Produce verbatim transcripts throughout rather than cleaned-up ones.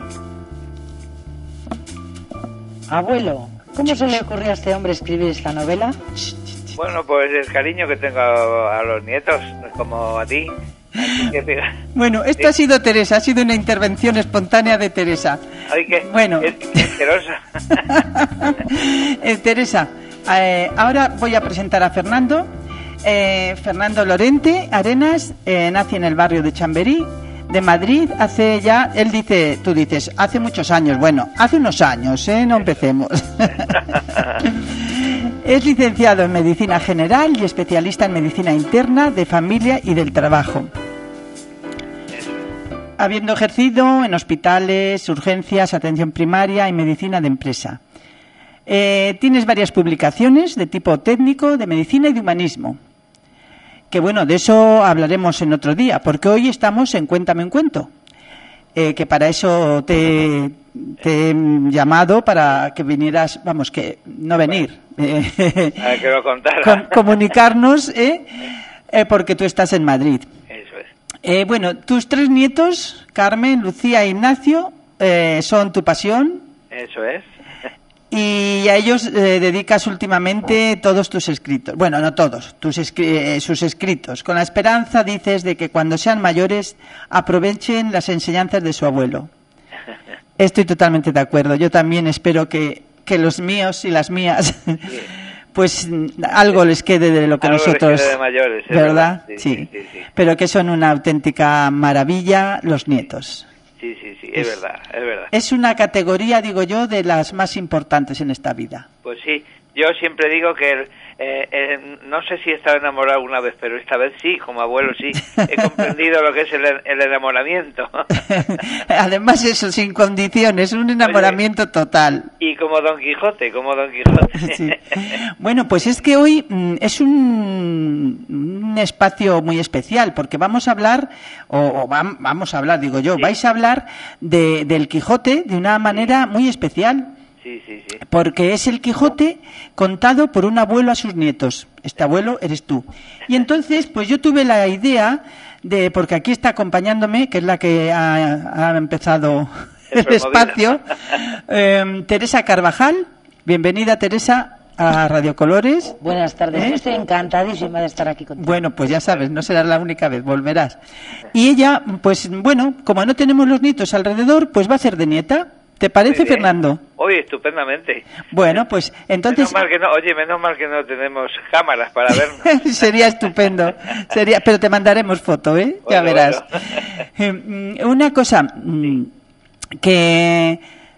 Abuelo, ¿cómo se le ocurrió a este hombre escribir esta novela? Bueno, pues el cariño que tengo a, a los nietos, como a ti. Así que, bueno, esto sí. ha sido Teresa, ha sido una intervención espontánea de Teresa. Ay, que, bueno, es, es eh, Teresa, eh, ahora voy a presentar a Fernando. Eh, Fernando Lorente Arenas eh, nace en el barrio de Chamberí, de Madrid, hace ya, él dice, tú dices, hace muchos años, bueno, hace unos años, ¿eh? No empecemos. Es licenciado en Medicina General y especialista en Medicina Interna, de Familia y del Trabajo, habiendo ejercido en hospitales, urgencias, atención primaria y medicina de empresa. Eh, tienes varias publicaciones de tipo técnico, de medicina y de humanismo. Que bueno, de eso hablaremos en otro día, porque hoy estamos en Cuéntame un cuento, eh, que para eso te, te he llamado, para que vinieras, vamos, que no venir, eh, a que lo contara. Con, comunicarnos, eh, eh, porque tú estás en Madrid. Eso es. Eh, bueno, tus tres nietos, Carmen, Lucía e Ignacio, eh, son tu pasión. Eso es. Y a ellos eh, dedicas últimamente todos tus escritos. Bueno, no todos, tus escri- eh, sus escritos. Con la esperanza, dices, de que cuando sean mayores aprovechen las enseñanzas de su abuelo. Estoy totalmente de acuerdo. Yo también espero que, que los míos y las mías, sí. pues algo les quede de lo que algo nosotros... les quede de mayores, ¿verdad? ¿verdad? Sí, sí. Sí, sí, sí. Pero que son una auténtica maravilla los nietos. Sí, sí, sí, es, es verdad, es verdad. Es una categoría, digo yo, de las más importantes en esta vida. Pues sí, yo siempre digo que el, eh, eh, no sé si he estado enamorado alguna vez, pero esta vez sí, como abuelo sí, he comprendido lo que es el, el enamoramiento. Además eso, sin condiciones, un enamoramiento Oye, total. Y como Don Quijote, como Don Quijote. Sí. Bueno, pues es que hoy mm, es un, un espacio muy especial, porque vamos a hablar, o, o vam, vamos a hablar, digo yo, sí. vais a hablar de, del Quijote de una manera muy especial. Sí, sí, sí. Porque es el Quijote contado por un abuelo a sus nietos. Este abuelo eres tú. Y entonces, pues yo tuve la idea de, porque aquí está acompañándome, que es la que ha, ha empezado el espacio, eh, Teresa Carvajal. Bienvenida, Teresa, a Radio Colores. Buenas tardes. ¿Eh? Yo estoy encantadísima de estar aquí contigo. Bueno, pues ya sabes, no será la única vez, volverás. Y ella, pues bueno, como no tenemos los nietos alrededor, pues va a ser de nieta. ¿Te parece, Fernando? Oye, estupendamente. Bueno, pues entonces... Menos mal que no, oye, menos mal que no tenemos cámaras para vernos. Sería estupendo. Sería, pero te mandaremos foto, ¿eh? Bueno, ya verás. Bueno. Eh, una cosa, sí. que...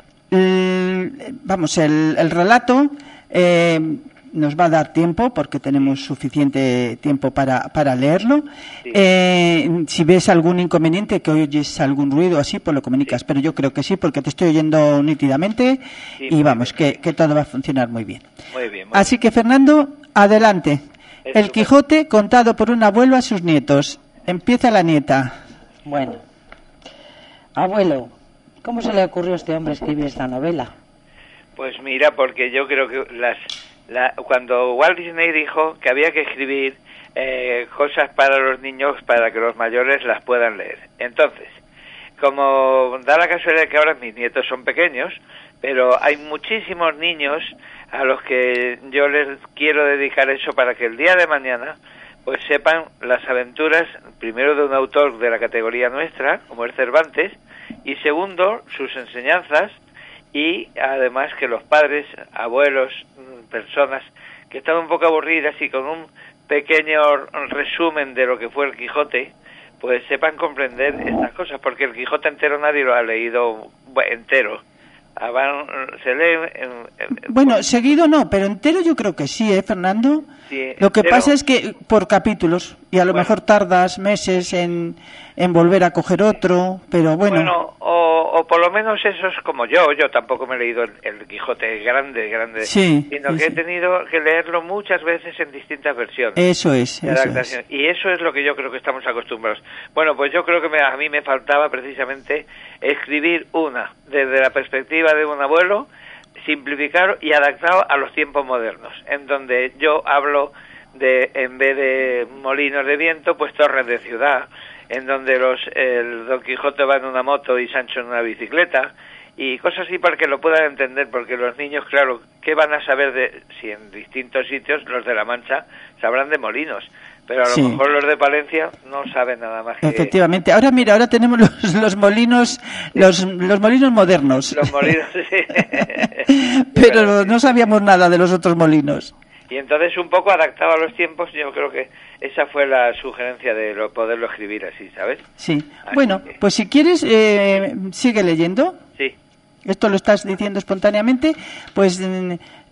Vamos, el, el relato... Eh, nos va a dar tiempo porque tenemos suficiente tiempo para, para leerlo. Sí. Eh, si ves algún inconveniente, que oyes algún ruido así, pues lo comunicas. Sí. Pero yo creo que sí, porque te estoy oyendo nítidamente sí, y vamos, que, que todo va a funcionar muy bien. Muy bien. Muy así bien. que, Fernando, adelante. Eso El Quijote es. Contado por un abuelo a sus nietos. Empieza la nieta. Bueno, abuelo, ¿cómo se le ocurrió a este hombre escribir esta novela? Pues mira, porque yo creo que las... La, cuando Walt Disney dijo que había que escribir eh, cosas para los niños para que los mayores las puedan leer. Entonces, como da la casualidad que ahora mis nietos son pequeños, pero hay muchísimos niños a los que yo les quiero dedicar eso para que el día de mañana pues sepan las aventuras, primero de un autor de la categoría nuestra, como es Cervantes, y segundo, sus enseñanzas, y además que los padres, abuelos, personas que están un poco aburridas y con un pequeño resumen de lo que fue el Quijote, pues sepan comprender estas cosas, porque el Quijote entero nadie lo ha leído entero. Se lee... En, en, bueno, por... seguido no, pero entero yo creo que sí, ¿eh, Fernando? Sí, lo que entero. Pasa es que por capítulos, y a lo bueno. mejor tardas meses en, en volver a coger otro, pero bueno... Bueno, o, o por lo menos eso es como yo, yo tampoco me he leído el, el Quijote grande, grande, sí, sino sí. que he tenido que leerlo muchas veces en distintas versiones. Eso es, eso es. Y eso es lo que yo creo que estamos acostumbrados. Bueno, pues yo creo que me, a mí me faltaba precisamente escribir una, desde la perspectiva de un abuelo, simplificado y adaptado a los tiempos modernos, en donde yo hablo de, en vez de molinos de viento, pues torres de ciudad, en donde los el Don Quijote va en una moto y Sancho en una bicicleta, y cosas así para que lo puedan entender, porque los niños, claro, ¿qué van a saber de si en distintos sitios los de La Mancha sabrán de molinos? Pero a lo Sí. mejor los de Palencia no saben nada más que... Efectivamente. Ahora mira, ahora tenemos los, los molinos, los, los molinos modernos. Los molinos, sí. Pero no sabíamos nada de los otros molinos. Y entonces, un poco adaptado a los tiempos, yo creo que esa fue la sugerencia de lo, poderlo escribir así, ¿sabes? Sí. Así Bueno, que- pues si quieres, eh, sigue leyendo. Sí. Esto lo estás diciendo espontáneamente, pues... mm,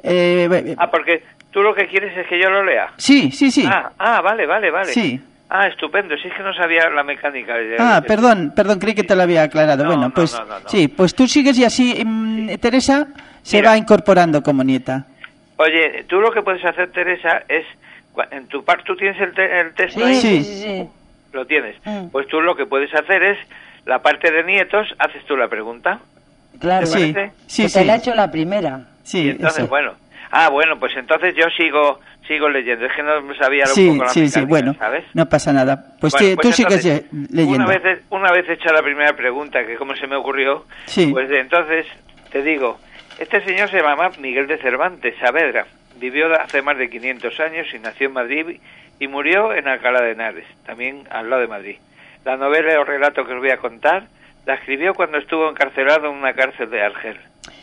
eh, Ah, porque tú lo que quieres es que yo lo lea. sí, sí, sí. Ah, ah, vale, vale, vale. Sí. Ah, estupendo. Si es que no sabía la mecánica. de- Ah, de- perdón, perdón, creí que te lo había aclarado. No, bueno, no, pues no, no, no. sí, pues tú sigues y así mm, Teresa se Mira. va incorporando como nieta. Oye, tú lo que puedes hacer, Teresa, es... cua- En tu parte, ¿tú tienes el, te- el texto Sí, ahí? Sí. sí, sí, sí. Lo tienes. Mm. Pues tú lo que puedes hacer es, la parte de nietos, haces tú la pregunta. Claro. Sí, parece? sí, que sí. te la he hecho la primera. Sí, Y entonces, eso. bueno. Ah, bueno, pues entonces yo sigo sigo leyendo. Es que no sabía Sí, un poco la sí, sí, mecánica, bueno, ¿sabes? no pasa nada. Pues, Bueno, sí, pues tú sigues entonces, ye- leyendo. Una vez, una vez hecha la primera pregunta, que cómo se me ocurrió, Sí. pues de entonces te digo, este señor se llama Miguel de Cervantes Saavedra, vivió hace más de quinientos años y nació en Madrid y murió en Alcalá de Henares, también al lado de Madrid. La novela o relato que os voy a contar la escribió cuando estuvo encarcelado en una cárcel de Argel.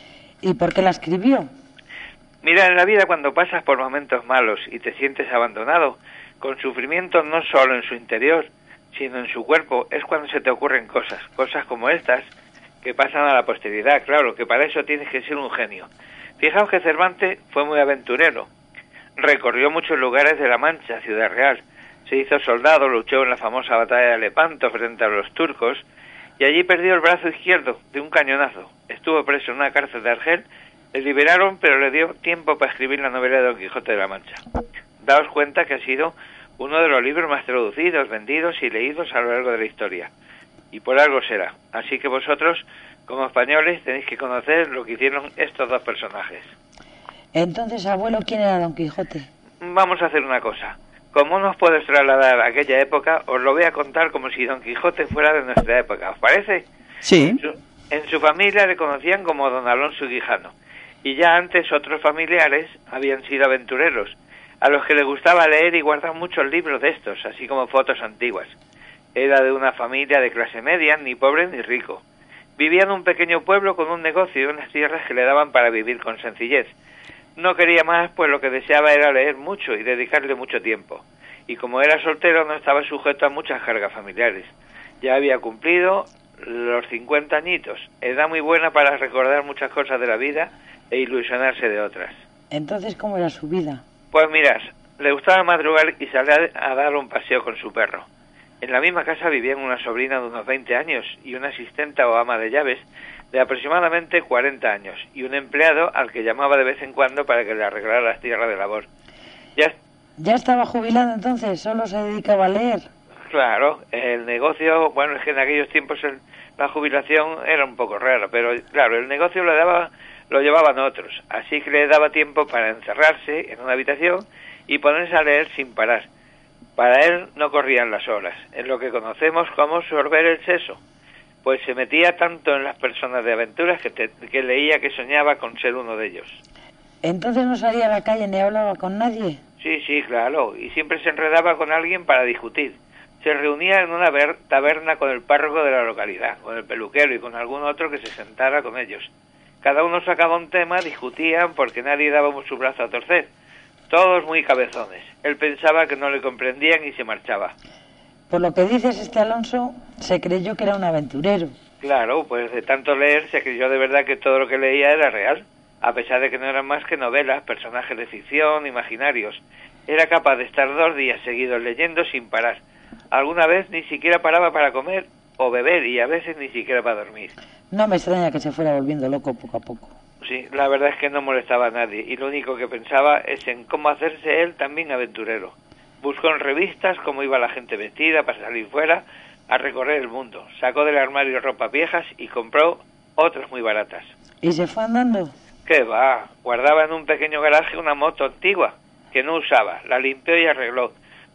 ¿Y por qué la escribió? Mira, en la vida cuando pasas por momentos malos y te sientes abandonado, con sufrimiento no solo en su interior, sino en su cuerpo, es cuando se te ocurren cosas, cosas como estas, que pasan a la posteridad, claro, que para eso tienes que ser un genio. Fijaos que Cervantes fue muy aventurero, recorrió muchos lugares de La Mancha, Ciudad Real, se hizo soldado, luchó en la famosa batalla de Lepanto frente a los turcos, y allí perdió el brazo izquierdo de un cañonazo. Estuvo preso en una cárcel de Argel, le liberaron, pero le dio tiempo para escribir la novela de Don Quijote de la Mancha. Daos cuenta que ha sido uno de los libros más traducidos, vendidos y leídos a lo largo de la historia. Y por algo será. Así que vosotros, como españoles, tenéis que conocer lo que hicieron estos dos personajes. Entonces, abuelo, ¿quién era Don Quijote? Vamos a hacer una cosa. Como no os puedes trasladar a aquella época, os lo voy a contar como si Don Quijote fuera de nuestra época. ¿Os parece? Sí, En su, en su familia le conocían como Don Alonso Guijano. Y ya antes otros familiares habían sido aventureros, a los que les gustaba leer y guardar muchos libros de estos, así como fotos antiguas. Era de una familia de clase media, ni pobre ni rico. Vivía en un pequeño pueblo con un negocio y unas tierras que le daban para vivir con sencillez. No quería más, pues lo que deseaba era leer mucho y dedicarle mucho tiempo. Y como era soltero no estaba sujeto a muchas cargas familiares. Ya había cumplido los cincuenta añitos, edad muy buena para recordar muchas cosas de la vida e ilusionarse de otras. Entonces, ¿cómo era su vida? Pues mirad, le gustaba madrugar y salir a dar un paseo con su perro. En la misma casa vivían una sobrina de unos veinte años y una asistenta o ama de llaves de aproximadamente cuarenta años y un empleado al que llamaba de vez en cuando para que le arreglara las tierras de labor. Ya, ¿Ya estaba jubilado entonces? ¿Solo se dedicaba a leer? claro, el negocio, bueno, es que en aquellos tiempos el, la jubilación era un poco rara, pero claro, el negocio lo daba, lo llevaban otros, así que le daba tiempo para encerrarse en una habitación y ponerse a leer sin parar. Para él no corrían las horas, en lo que conocemos como sorber el seso, pues se metía tanto en las personas de aventuras que, te, que leía que soñaba con ser uno de ellos. ¿Entonces no salía a la calle ni hablaba con nadie? Sí, sí, claro, y siempre se enredaba con alguien para discutir. Se reunía en una ver- taberna con el párroco de la localidad, con el peluquero y con algún otro que se sentara con ellos. Cada uno sacaba un tema, discutían porque nadie daba su brazo a torcer. Todos muy cabezones. Él pensaba que no le comprendían y se marchaba. Por lo que dices, este Alonso se creyó que era un aventurero. Claro, pues de tanto leer se creyó de verdad que todo lo que leía era real, a pesar de que no eran más que novelas, personajes de ficción, imaginarios. Era capaz de estar dos días seguidos leyendo sin parar. Alguna vez ni siquiera paraba para comer o beber y a veces ni siquiera para dormir. No me extraña que se fuera volviendo loco poco a poco. Sí, la verdad es que no molestaba a nadie y lo único que pensaba es en cómo hacerse él también aventurero. Buscó en revistas cómo iba la gente vestida para salir fuera a recorrer el mundo. Sacó del armario ropa viejas y compró otras muy baratas. ¿Y se fue andando? ¿Qué va? Guardaba en un pequeño garaje una moto antigua que no usaba. La limpió y arregló.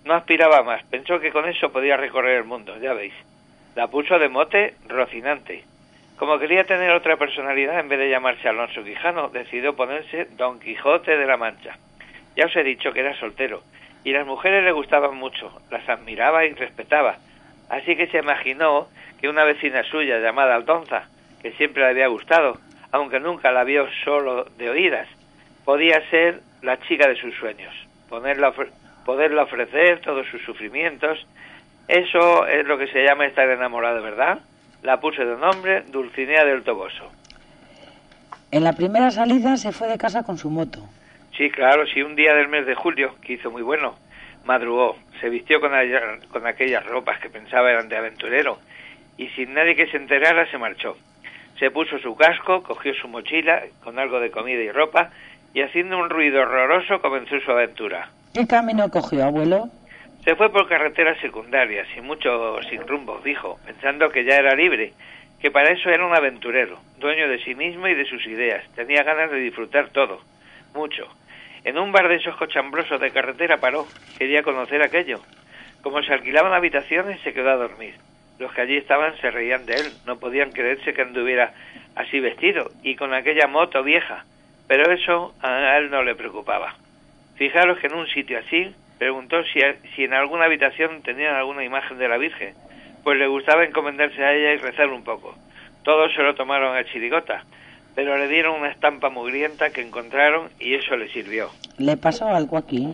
No aspiraba más, pensó que con eso podía recorrer el mundo, ya veis. La puso de mote Rocinante. Como quería tener otra personalidad, en vez de llamarse Alonso Quijano, decidió ponerse Don Quijote de la Mancha. Ya os he dicho que era soltero, y las mujeres le gustaban mucho, las admiraba y respetaba. Así que se imaginó que una vecina suya llamada Aldonza, que siempre le había gustado, aunque nunca la vio solo de oídas, podía ser la chica de sus sueños, ponerla, poderle ofrecer todos sus sufrimientos. Eso es lo que se llama estar enamorado, ¿verdad? La puse de nombre Dulcinea del Toboso. En la primera salida se fue de casa con su moto. Sí, claro, sí, un día del mes de julio, que hizo muy bueno, madrugó, se vistió con, a, con aquellas ropas que pensaba eran de aventurero, y sin nadie que se enterara se marchó. Se puso su casco, cogió su mochila con algo de comida y ropa, y haciendo un ruido horroroso comenzó su aventura. ¿Qué camino cogió, abuelo? Se fue por carreteras secundarias, sin mucho, sin rumbo, dijo, pensando que ya era libre, que para eso era un aventurero, dueño de sí mismo y de sus ideas, tenía ganas de disfrutar todo, mucho. En un bar de esos cochambrosos de carretera paró, quería conocer aquello. Como se alquilaban habitaciones, se quedó a dormir. Los que allí estaban se reían de él, no podían creerse que anduviera así vestido y con aquella moto vieja, pero eso a él no le preocupaba. Fijaros que en un sitio así preguntó si, si en alguna habitación tenían alguna imagen de la Virgen, pues le gustaba encomendarse a ella y rezar un poco. Todos se lo tomaron a chirigota, pero le dieron una estampa mugrienta que encontraron y eso le sirvió. ¿Le pasó algo aquí?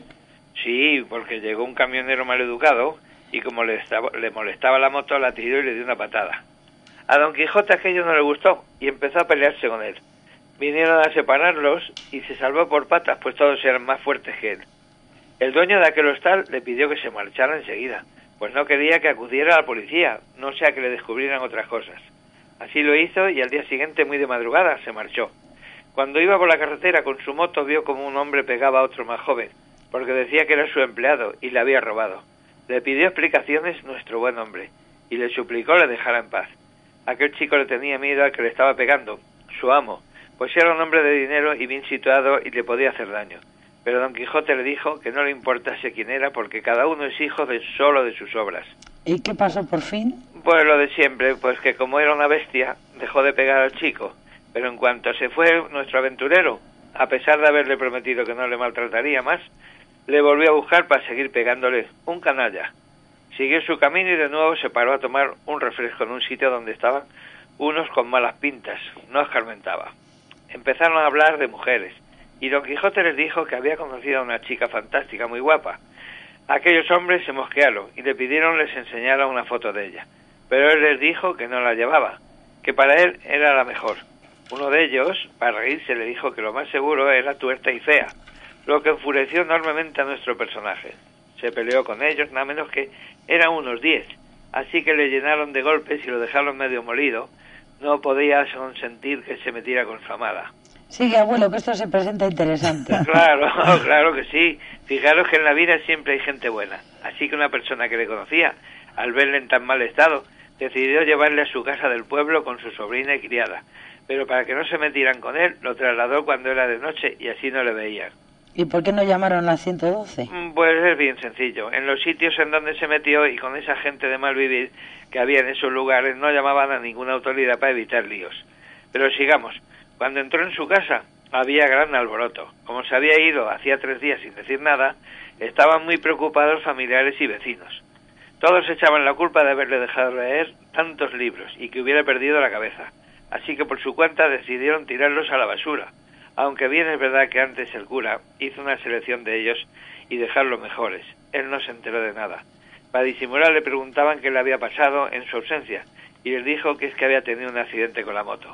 Sí, porque llegó un camionero maleducado y como le, estaba, le molestaba la moto, la tiró y le dio una patada. A Don Quijote aquello no le gustó y empezó a pelearse con él. Vinieron a separarlos y se salvó por patas, pues todos eran más fuertes que él. El dueño de aquel hostal le pidió que se marchara enseguida, pues no quería que acudiera a la policía, no sea que le descubrieran otras cosas. Así lo hizo y al día siguiente, muy de madrugada, se marchó. Cuando iba por la carretera con su moto, vio como un hombre pegaba a otro más joven, porque decía que era su empleado y le había robado. Le pidió explicaciones nuestro buen hombre, y le suplicó le dejara en paz. Aquel chico le tenía miedo al que le estaba pegando, su amo, pues era un hombre de dinero y bien situado y le podía hacer daño. Pero Don Quijote le dijo que no le importase quién era, porque cada uno es hijo de solo de sus obras. ¿Y qué pasó por fin? Pues lo de siempre, pues que como era una bestia, dejó de pegar al chico. Pero en cuanto se fue nuestro aventurero, a pesar de haberle prometido que no le maltrataría más, le volvió a buscar para seguir pegándole, un canalla. Siguió su camino y de nuevo se paró a tomar un refresco en un sitio donde estaban unos con malas pintas, no escarmentaba. Empezaron a hablar de mujeres, y Don Quijote les dijo que había conocido a una chica fantástica, muy guapa. Aquellos hombres se mosquearon y le pidieron les enseñara una foto de ella, pero él les dijo que no la llevaba, que para él era la mejor. Uno de ellos, para reírse, le dijo que lo más seguro era tuerta y fea, lo que enfureció enormemente a nuestro personaje. Se peleó con ellos, nada menos que eran unos diez, así que le llenaron de golpes y lo dejaron medio molido. No podía consentir que se metiera con su amada. Sigue, abuelo, que esto se presenta interesante. Claro, claro que sí. Fijaros que en la vida siempre hay gente buena. Así que una persona que le conocía, al verle en tan mal estado, decidió llevarle a su casa del pueblo con su sobrina y criada. Pero para que no se metieran con él, lo trasladó cuando era de noche y así no le veían. ¿Y por qué no llamaron a ciento doce? Pues es bien sencillo. En los sitios en donde se metió y con esa gente de mal vivir que había en esos lugares, no llamaban a ninguna autoridad para evitar líos. Pero sigamos. Cuando entró en su casa, había gran alboroto. Como se había ido hacía tres días sin decir nada, estaban muy preocupados familiares y vecinos. Todos echaban la culpa de haberle dejado leer tantos libros y que hubiera perdido la cabeza. Así que por su cuenta decidieron tirarlos a la basura. Aunque bien es verdad que antes el cura hizo una selección de ellos y dejar los mejores. Él no se enteró de nada. Para disimular le preguntaban qué le había pasado en su ausencia y les dijo que es que había tenido un accidente con la moto.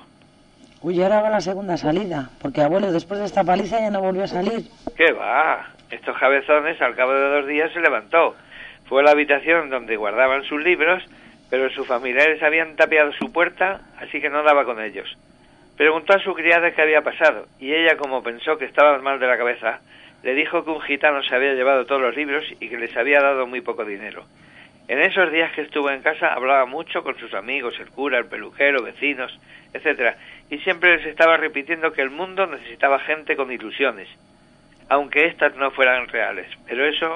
Uy, ahora va la segunda salida, porque abuelo después de esta paliza ya no volvió a salir. ¿Qué va? Estos cabezones al cabo de dos días se levantó. Fue a la habitación donde guardaban sus libros, pero sus familiares habían tapiado su puerta, así que no daba con ellos. Preguntó a su criada qué había pasado, y ella, como pensó que estaba mal de la cabeza, le dijo que un gitano se había llevado todos los libros y que les había dado muy poco dinero. En esos días que estuvo en casa hablaba mucho con sus amigos, el cura, el peluquero, vecinos, etcétera, y siempre les estaba repitiendo que el mundo necesitaba gente con ilusiones, aunque éstas no fueran reales, pero eso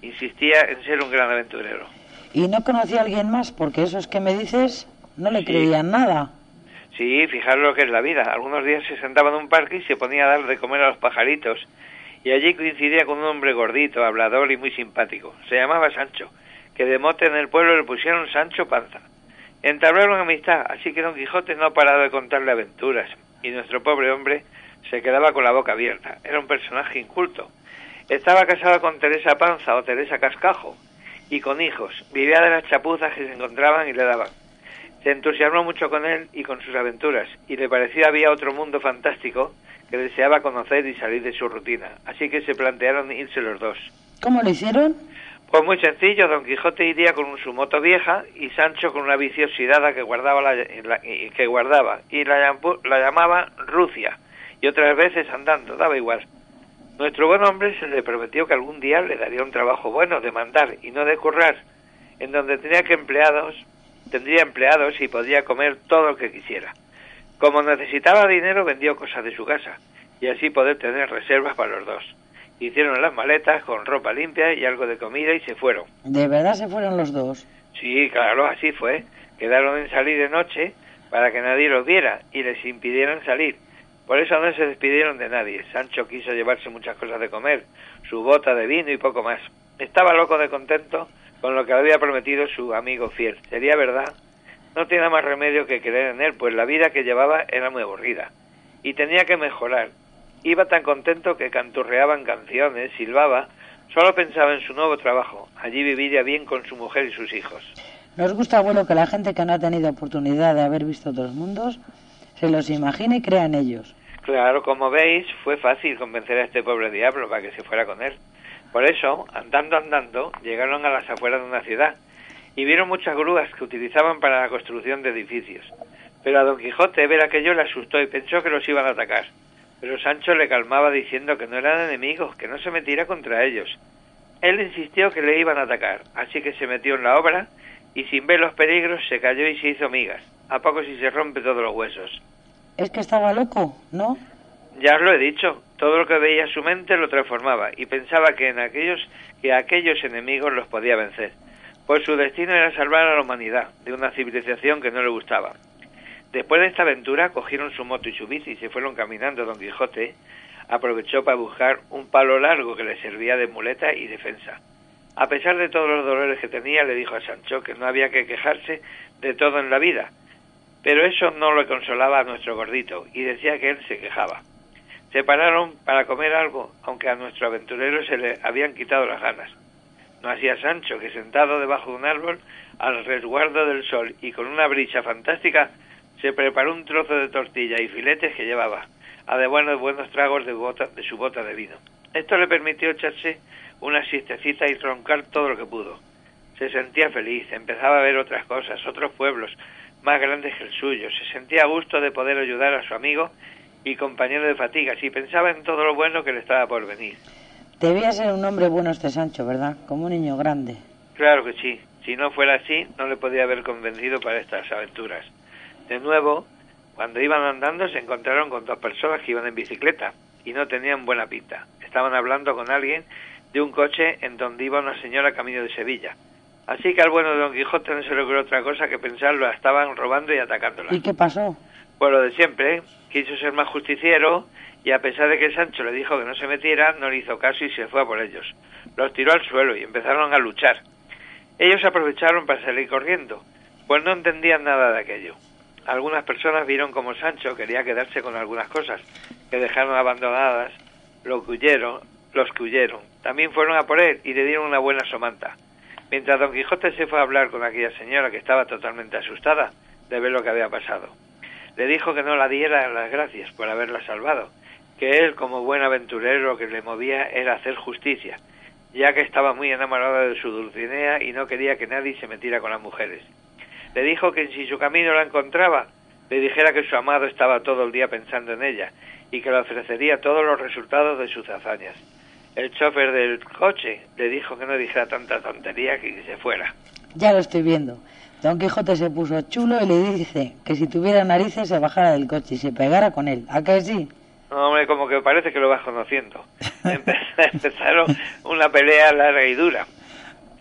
insistía en ser un gran aventurero. ¿Y no conocía a alguien más? Porque esos que me dices no le Sí. creían nada. Sí, fijaros lo que es la vida. Algunos días se sentaba en un parque y se ponía a dar de comer a los pajaritos. Y allí coincidía con un hombre gordito, hablador y muy simpático. Se llamaba Sancho, que de mote en el pueblo le pusieron Sancho Panza. Entablaron amistad, así que Don Quijote no paraba de contarle aventuras. Y nuestro pobre hombre se quedaba con la boca abierta. Era un personaje inculto. Estaba casado con Teresa Panza o Teresa Cascajo y con hijos. Vivía de las chapuzas que se encontraban y le daban. Se entusiasmó mucho con él y con sus aventuras, y le parecía había otro mundo fantástico que deseaba conocer y salir de su rutina. Así que se plantearon irse los dos. ¿Cómo lo hicieron? Pues muy sencillo, Don Quijote iría con su moto vieja y Sancho con una bici oxidada que guardaba, la, la, que guardaba y la, la llamaba Rucia, y otras veces andando, daba igual. Nuestro buen hombre se le prometió que algún día le daría un trabajo bueno de mandar y no de currar, en donde tenía que empleados, tendría empleados y podía comer todo lo que quisiera. Como necesitaba dinero, vendió cosas de su casa, y así poder tener reservas para los dos. Hicieron las maletas con ropa limpia y algo de comida y se fueron. ¿De verdad se fueron los dos? Sí, claro, así fue. Quedaron en salir de noche para que nadie los viera y les impidieran salir. Por eso no se despidieron de nadie. Sancho quiso llevarse muchas cosas de comer, su bota de vino y poco más. Estaba loco de contento con lo que había prometido su amigo fiel. ¿Sería verdad? No tenía más remedio que creer en él, pues la vida que llevaba era muy aburrida y tenía que mejorar. Iba tan contento que canturreaban canciones, silbaba, solo pensaba en su nuevo trabajo. Allí viviría bien con su mujer y sus hijos. Nos gusta, abuelo, que la gente que no ha tenido oportunidad de haber visto otros mundos se los imagine y crea en ellos. Claro, como veis, fue fácil convencer a este pobre diablo para que se fuera con él. Por eso, andando, andando, llegaron a las afueras de una ciudad y vieron muchas grúas que utilizaban para la construcción de edificios. Pero a Don Quijote ver aquello le asustó y pensó que los iban a atacar. Pero Sancho le calmaba diciendo que no eran enemigos, que no se metiera contra ellos. Él insistió que le iban a atacar, así que se metió en la obra y sin ver los peligros se cayó y se hizo migas. A poco si se rompe todos los huesos. Es que estaba loco, ¿no? Ya os lo he dicho, todo lo que veía su mente lo transformaba y pensaba que en aquellos que aquellos enemigos los podía vencer. Pues su destino era salvar a la humanidad de una civilización que no le gustaba. Después de esta aventura cogieron su moto y su bici y se fueron caminando. Don Quijote aprovechó para buscar un palo largo que le servía de muleta y defensa. A pesar de todos los dolores que tenía, le dijo a Sancho que no había que quejarse de todo en la vida, pero eso no lo consolaba a nuestro gordito y decía que él se quejaba. Se pararon para comer algo, aunque a nuestro aventurero se le habían quitado las ganas. No hacía Sancho que sentado debajo de un árbol al resguardo del sol y con una brisa fantástica se preparó un trozo de tortilla y filetes que llevaba, a de buenos buenos tragos de, bota, de su bota de vino. Esto le permitió echarse una siestecita y troncar todo lo que pudo. Se sentía feliz, empezaba a ver otras cosas, otros pueblos más grandes que el suyo. Se sentía a gusto de poder ayudar a su amigo y compañero de fatigas y pensaba en todo lo bueno que le estaba por venir. Debía ser un hombre bueno este Sancho, ¿verdad? Como un niño grande. Claro que sí. Si no fuera así, no le podía haber convencido para estas aventuras. De nuevo, cuando iban andando se encontraron con dos personas que iban en bicicleta y no tenían buena pinta. Estaban hablando con alguien de un coche en donde iba una señora camino de Sevilla. Así que al bueno de Don Quijote no se le ocurrió otra cosa que pensarlo, la estaban robando y atacándola. ¿Y qué pasó? Pues lo de siempre, ¿eh? Quiso ser más justiciero y a pesar de que Sancho le dijo que no se metiera, no le hizo caso y se fue a por ellos. Los tiró al suelo y empezaron a luchar. Ellos aprovecharon para salir corriendo, pues no entendían nada de aquello. Algunas personas vieron como Sancho quería quedarse con algunas cosas que dejaron abandonadas, lo que huyeron, los que huyeron. También fueron a por él y le dieron una buena somanta. Mientras Don Quijote se fue a hablar con aquella señora que estaba totalmente asustada de ver lo que había pasado. Le dijo que no la diera las gracias por haberla salvado, que él como buen aventurero lo que le movía era hacer justicia, ya que estaba muy enamorado de su Dulcinea y no quería que nadie se metiera con las mujeres. Le dijo que si su camino la encontraba, le dijera que su amado estaba todo el día pensando en ella y que le ofrecería todos los resultados de sus hazañas. El chofer del coche le dijo que no dijera tanta tontería que se fuera. Ya lo estoy viendo. Don Quijote se puso chulo y le dice que si tuviera narices se bajara del coche y se pegara con él. ¿A que sí? No, hombre, como que parece que lo vas conociendo. Empezaron una pelea larga y dura.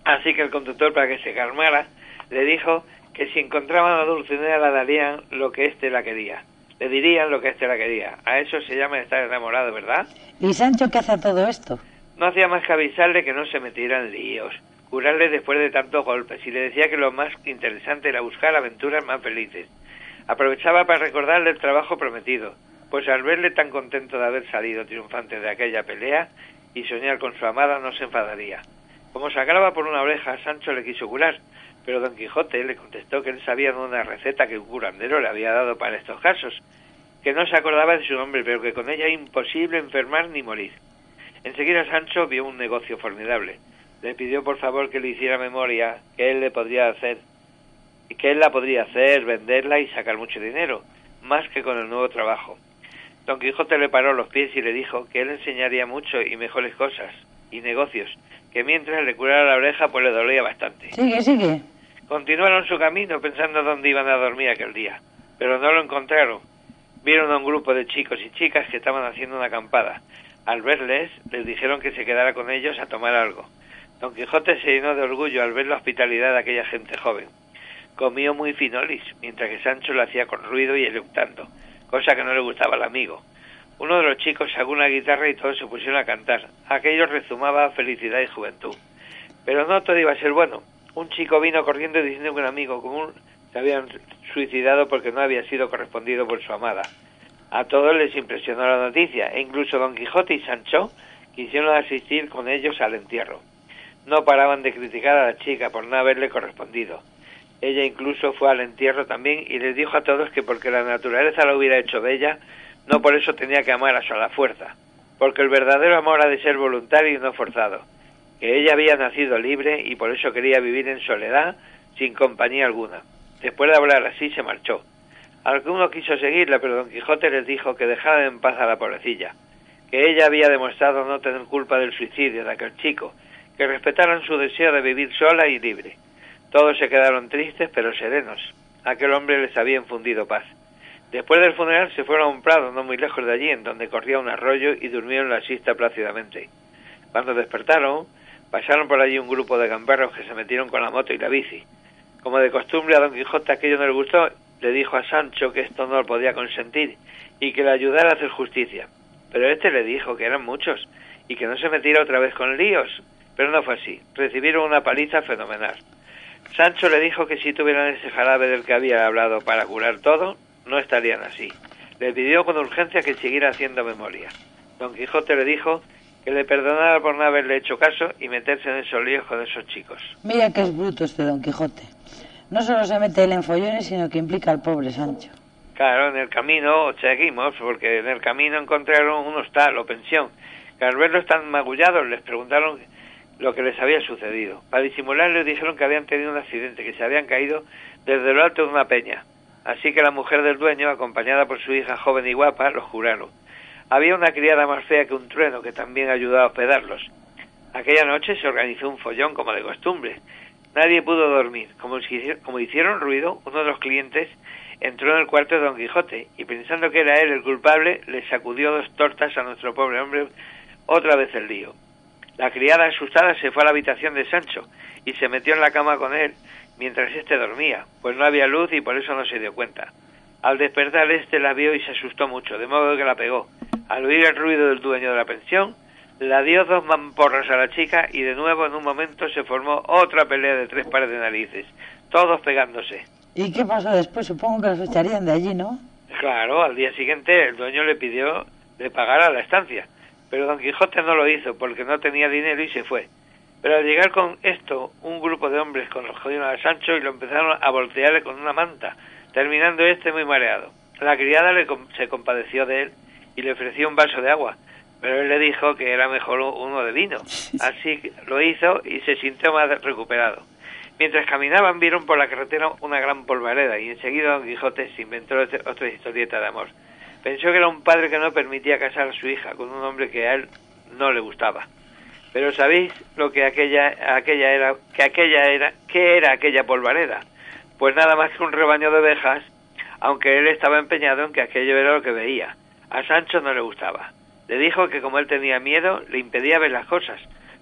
Así que el conductor, para que se calmara, le dijo que si encontraban a Dulcinea le darían lo que éste la quería. Le dirían lo que éste la quería. A eso se llama estar enamorado, ¿verdad? ¿Y Sancho qué hace todo esto? No hacía más que avisarle que no se metiera en líos, curarle después de tantos golpes, y le decía que lo más interesante era buscar aventuras más felices. Aprovechaba para recordarle el trabajo prometido, pues al verle tan contento de haber salido triunfante de aquella pelea y soñar con su amada, no se enfadaría. Como sangraba por una oreja, Sancho le quiso curar, pero Don Quijote le contestó que él sabía de una receta que un curandero le había dado para estos casos, que no se acordaba de su nombre, pero que con ella era imposible enfermar ni morir. Enseguida Sancho vio un negocio formidable. Le pidió por favor que le hiciera memoria, que él le podría hacer, que él la podría hacer, venderla y sacar mucho dinero, más que con el nuevo trabajo. Don Quijote le paró los pies y le dijo que él enseñaría mucho y mejores cosas y negocios, que mientras le curara la oreja pues le dolía bastante. Sigue, sigue. Continuaron su camino pensando dónde iban a dormir aquel día, pero no lo encontraron. Vieron a un grupo de chicos y chicas que estaban haciendo una acampada. Al verles, les dijeron que se quedara con ellos a tomar algo. Don Quijote se llenó de orgullo al ver la hospitalidad de aquella gente joven. Comió muy finolis, mientras que Sancho lo hacía con ruido y eructando, cosa que no le gustaba al amigo. Uno de los chicos sacó una guitarra y todos se pusieron a cantar. Aquello rezumaba felicidad y juventud. Pero no todo iba a ser bueno. Un chico vino corriendo diciendo que un amigo común se había suicidado porque no había sido correspondido por su amada. A todos les impresionó la noticia, e incluso Don Quijote y Sancho quisieron asistir con ellos al entierro. No paraban de criticar a la chica por no haberle correspondido. Ella incluso fue al entierro también y les dijo a todos que porque la naturaleza la hubiera hecho bella, no por eso tenía que amar a su a la fuerza, porque el verdadero amor ha de ser voluntario y no forzado, que ella había nacido libre y por eso quería vivir en soledad, sin compañía alguna. Después de hablar así se marchó. Alguno quiso seguirla, pero Don Quijote les dijo que dejaran en paz a la pobrecilla, que ella había demostrado no tener culpa del suicidio de aquel chico, que respetaran su deseo de vivir sola y libre. Todos se quedaron tristes pero serenos. Aquel hombre les había infundido paz. Después del funeral se fueron a un prado no muy lejos de allí, en donde corría un arroyo, y durmieron la siesta plácidamente. Cuando despertaron, pasaron por allí un grupo de gamberros que se metieron con la moto y la bici. Como de costumbre, a Don Quijote aquello no le gustó. Le dijo a Sancho que esto no lo podía consentir y que le ayudara a hacer justicia. Pero este le dijo que eran muchos y que no se metiera otra vez con líos. Pero no fue así. Recibieron una paliza fenomenal. Sancho le dijo que si tuvieran ese jarabe del que había hablado para curar todo, no estarían así. Le pidió con urgencia que siguiera haciendo memoria. Don Quijote le dijo que le perdonara por no haberle hecho caso y meterse en esos líos con esos chicos. Mira que es bruto este Don Quijote. No solo se mete él en follones, sino que implica al pobre Sancho. Claro, en el camino seguimos, porque en el camino encontraron un hostal o pensión, que al verlos tan magullados les preguntaron lo que les había sucedido. Para disimular les dijeron que habían tenido un accidente, que se habían caído desde lo alto de una peña. Así que la mujer del dueño, acompañada por su hija joven y guapa, los juraron. Había una criada más fea que un trueno que también ayudaba a hospedarlos. Aquella noche se organizó un follón como de costumbre. Nadie pudo dormir. Como, como hicieron ruido, uno de los clientes entró en el cuarto de Don Quijote y, pensando que era él el culpable, le sacudió dos tortas a nuestro pobre hombre, otra vez el lío. La criada, asustada, se fue a la habitación de Sancho y se metió en la cama con él mientras éste dormía, pues no había luz y por eso no se dio cuenta. Al despertar éste la vio y se asustó mucho, de modo que la pegó. Al oír el ruido del dueño de la pensión, la dio dos mamporras a la chica y de nuevo en un momento se formó otra pelea de tres pares de narices, todos pegándose. ¿Y qué pasó después? Supongo que los echarían de allí, ¿no? Claro, al día siguiente el dueño le pidió le pagara la estancia, pero Don Quijote no lo hizo porque no tenía dinero y se fue. Pero al llegar con esto, un grupo de hombres conocieron a Sancho y lo empezaron a voltearle con una manta, terminando este muy mareado. La criada le, se compadeció de él y le ofreció un vaso de agua, pero él le dijo que era mejor uno de vino. Así que lo hizo y se sintió más recuperado. Mientras caminaban vieron por la carretera una gran polvareda y enseguida Don Quijote se inventó otra historieta de amor. Pensó que era un padre que no permitía casar a su hija con un hombre que a él no le gustaba. Pero ¿sabéis lo que aquella aquella era que aquella era qué era aquella polvareda? Pues nada más que un rebaño de ovejas, aunque él estaba empeñado en que aquello era lo que veía. A Sancho no le gustaba. Le dijo que como él tenía miedo, le impedía ver las cosas,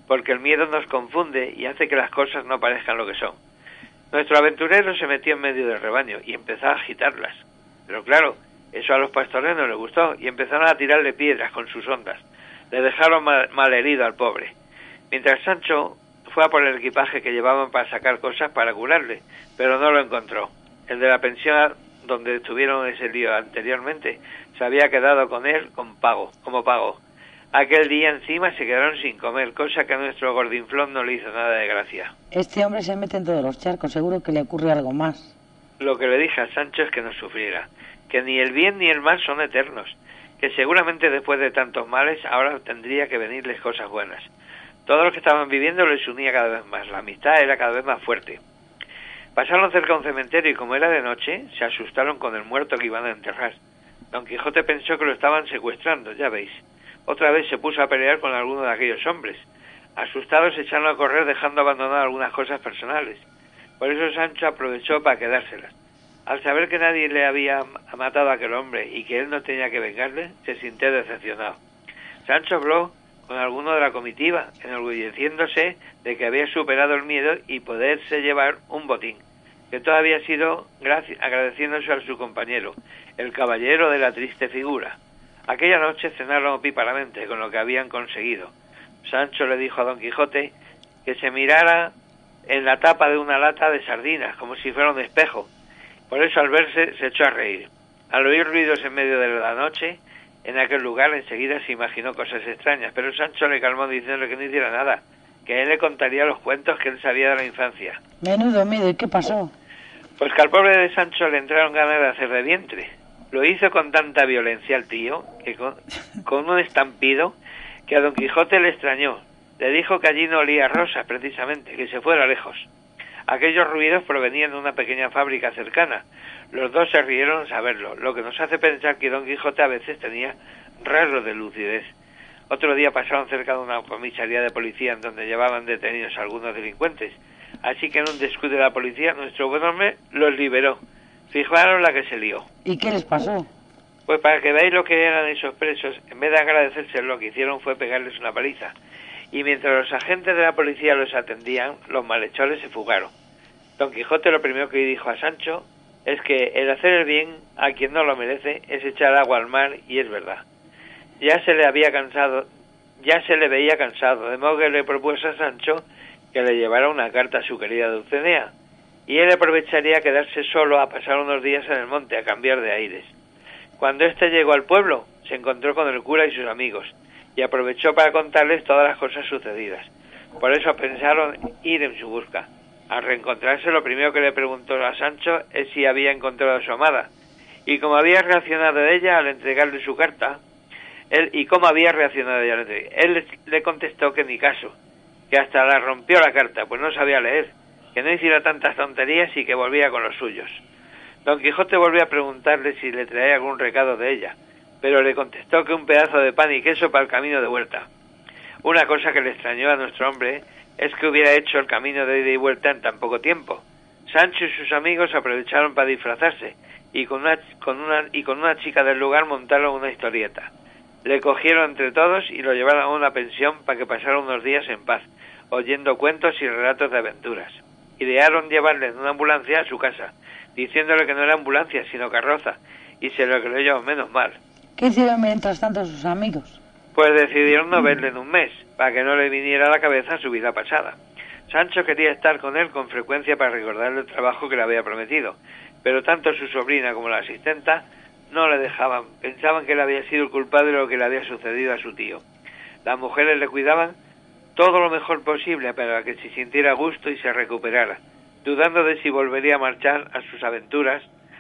porque el miedo nos confunde y hace que las cosas no parezcan lo que son. Nuestro aventurero se metió en medio del rebaño y empezó a agitarlas. Pero claro, eso a los pastores no les gustó y empezaron a tirarle piedras con sus ondas. Le dejaron mal, mal herido al pobre. Mientras Sancho fue a por el equipaje que llevaban para sacar cosas para curarle, pero no lo encontró. El de la pensión donde estuvieron ese lío anteriormente se había quedado con él con pago, como pago. Aquel día encima se quedaron sin comer, cosa que a nuestro gordinflón no le hizo nada de gracia. Este hombre se mete en todos los charcos, seguro que le ocurre algo más. Lo que le dije a Sancho es que no sufriera, que ni el bien ni el mal son eternos, que seguramente después de tantos males ahora tendría que venirles cosas buenas. Todo lo que estaban viviendo les unía cada vez más, la amistad era cada vez más fuerte. Pasaron cerca de un cementerio y como era de noche, se asustaron con el muerto que iban a enterrar. Don Quijote pensó que lo estaban secuestrando, ya veis. Otra vez se puso a pelear con alguno de aquellos hombres. Asustados se echaron a correr dejando abandonadas algunas cosas personales. Por eso Sancho aprovechó para quedárselas. Al saber que nadie le había matado a aquel hombre y que él no tenía que vengarle, se sintió decepcionado. Sancho habló con alguno de la comitiva, enorgulleciéndose de que había superado el miedo y poderse llevar un botín, que todo había sido gracias, agradeciéndose a su compañero, el caballero de la triste figura. Aquella noche cenaron opíparamente con lo que habían conseguido. Sancho le dijo a Don Quijote que se mirara en la tapa de una lata de sardinas, como si fuera un espejo. Por eso al verse se echó a reír. Al oír ruidos en medio de la noche, en aquel lugar enseguida se imaginó cosas extrañas, pero Sancho le calmó diciéndole que no hiciera nada, que él le contaría los cuentos que él sabía de la infancia. Menudo miedo, ¿y qué pasó? Pues que al pobre de Sancho le entraron ganas de hacer de vientre. Lo hizo con tanta violencia el tío, que con, con un estampido, que a Don Quijote le extrañó. Le dijo que allí no olía rosas, precisamente, que se fuera lejos. Aquellos ruidos provenían de una pequeña fábrica cercana. Los dos se rieron al saberlo, lo que nos hace pensar que Don Quijote a veces tenía rasgos de lucidez. Otro día pasaron cerca de una comisaría de policía en donde llevaban detenidos a algunos delincuentes. Así que en un descuido de la policía, nuestro buen hombre los liberó. Fijaron la que se lió. ¿Y qué les pasó? Pues para que veáis lo que eran esos presos, en vez de agradecerse, lo que hicieron fue pegarles una paliza. Y mientras los agentes de la policía los atendían, los malhechores se fugaron. Don Quijote lo primero que dijo a Sancho es que el hacer el bien a quien no lo merece es echar agua al mar, y es verdad. Ya se le había cansado, ya se le veía cansado, de modo que le propuso a Sancho que le llevara una carta a su querida Dulcinea, y él aprovecharía quedarse solo a pasar unos días en el monte a cambiar de aires. Cuando éste llegó al pueblo, se encontró con el cura y sus amigos, y aprovechó para contarles todas las cosas sucedidas. Por eso pensaron ir en su busca. Al reencontrarse, lo primero que le preguntó a Sancho es si había encontrado a su amada, y cómo había reaccionado ella al entregarle su carta. Él y cómo había reaccionado ella al entregarle. Él le contestó que ni caso, que hasta la rompió la carta, pues no sabía leer, que no hiciera tantas tonterías y que volvía con los suyos. Don Quijote volvió a preguntarle si le traía algún recado de ella, pero le contestó que un pedazo de pan y queso para el camino de vuelta. Una cosa que le extrañó a nuestro hombre es que hubiera hecho el camino de ida y vuelta en tan poco tiempo. Sancho y sus amigos aprovecharon para disfrazarse y con una, con una, y con una chica del lugar montaron una historieta. Le cogieron entre todos y lo llevaron a una pensión para que pasara unos días en paz, oyendo cuentos y relatos de aventuras. Idearon llevarle en una ambulancia a su casa, diciéndole que no era ambulancia, sino carroza, y se lo creyó, menos mal. ¿Qué hicieron mientras tanto sus amigos? Pues decidieron no verle en un mes, para que no le viniera a la cabeza su vida pasada. Sancho quería estar con él con frecuencia para recordarle el trabajo que le había prometido, pero tanto su sobrina como la asistenta no le dejaban, pensaban que él había sido el culpable de lo que le había sucedido a su tío. Las mujeres le cuidaban todo lo mejor posible para que se sintiera a gusto y se recuperara, dudando de si volvería a marchar a sus aventuras,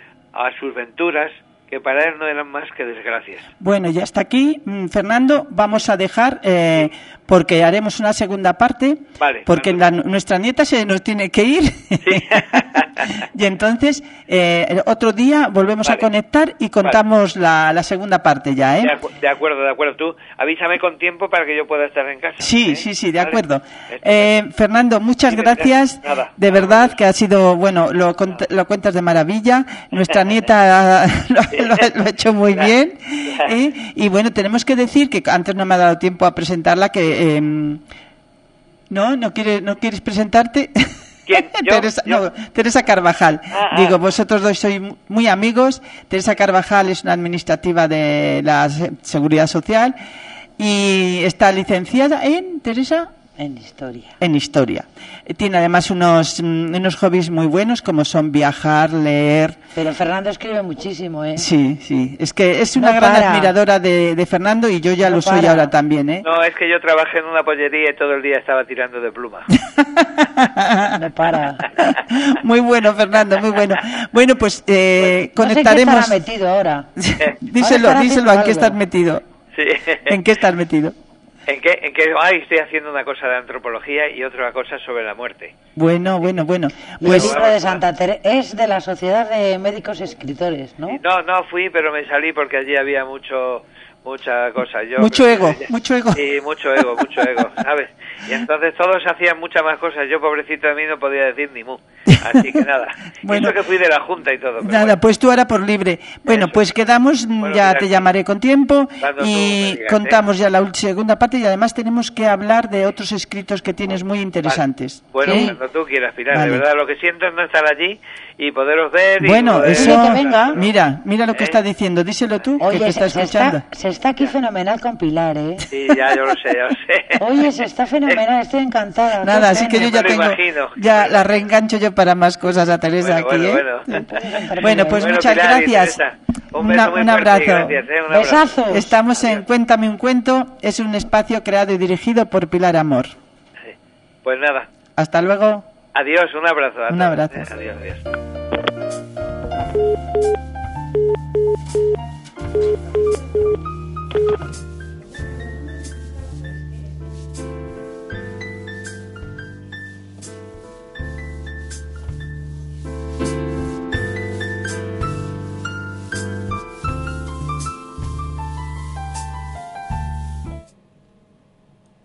a sus venturas, que para él no eran más que desgracias. Bueno, ya está aquí, Fernando, vamos a dejar, eh, porque haremos una segunda parte, vale, porque vale. La, nuestra nieta se nos tiene que ir, sí. Y entonces eh, otro día volvemos vale. a conectar y contamos vale. la, la segunda parte ya, ¿eh? De, acu- de acuerdo, de acuerdo, tú avísame con tiempo para que yo pueda estar en casa. Sí, ¿eh? sí, sí, de vale. acuerdo. Eh, Fernando, muchas sí, gracias, nada, de nada, verdad nada. que ha sido, bueno, lo, cont- lo cuentas de maravilla, nuestra nieta lo, lo, lo ha hecho muy bien, ¿eh? Y bueno, tenemos que decir que antes no me ha dado tiempo a presentarla, que... Eh, ¿No? ¿No quieres, no quieres presentarte? ¿Quién? ¿Yo? Teresa, ¿Yo? No, Teresa Carvajal. Ah, ah. Digo, vosotros dos sois muy amigos. Teresa Carvajal es una administrativa de la Se- Seguridad Social y está licenciada en, Teresa, En historia. en Historia. Tiene además unos, mm, unos hobbies muy buenos como son viajar, leer. Pero Fernando escribe muchísimo, ¿eh? Sí, sí. Es que es una No gran para. admiradora de, de Fernando y yo ya No lo soy para. ahora también, ¿eh? No, es que yo trabajé en una pollería y todo el día estaba tirando de pluma. No para. Muy bueno, Fernando, muy bueno. Bueno, pues eh, No sé en qué conectaremos. estará metido ahora. díselo, Ahora estará díselo, ¿en qué haciendo estás algo. metido? Sí. ¿En qué estás metido? ¿En qué? ¿En qué? Ay, estoy haciendo una cosa de antropología y otra cosa sobre la muerte. Bueno, bueno, bueno. Y el Pues libro de Santa Teresa es de la Sociedad de Médicos Escritores, ¿no? Y No, no fui, pero me salí porque allí había mucho, mucha cosa. Yo, Mucho ego, mucho ego. Sí, mucho ego, mucho ego, ¿sabes? Y entonces todos hacían muchas más cosas. Yo, pobrecito de mí, no podía decir ni mu. Así que nada. Bueno. Bueno, eso que fui de la Junta y todo. pero nada, bueno. pues tú ahora por libre. Bueno, Eso. pues quedamos, mm, Bueno, ya mira, te llamaré con tiempo cuando tú me y digas, contamos ya la ul- segunda parte y además tenemos que hablar de otros escritos que tienes muy interesantes. Bueno, Sí. cuando tú quieras, Pilar. Vale. De verdad, lo que siento es no estar allí y poderos ver. y Bueno, poder- eso, que venga. mira, mira lo que ¿Eh? está diciendo, díselo tú, que Oye, te está se, se escuchando. está, se está aquí fenomenal con Pilar, ¿eh? Sí, ya, yo lo sé, yo lo sé. Oye, se está fenomenal, estoy encantada. Nada, qué así que yo pena. ya Me lo tengo, imagino. ya la reengancho yo para más cosas a Teresa Bueno, aquí, bueno, ¿eh? bueno. Bueno, pues Bueno, muchas Pilar y gracias. Teresa, un Una- beso muy un fuerte y abrazo. gracias, ¿eh? Un abrazo. Besazos. Estamos en Cuéntame un cuento, es un espacio creado y dirigido por Pilar Amor. Sí. Pues nada, Hasta luego. adiós, un abrazo. a Un todos, abrazo. ¿eh? Adiós, adiós.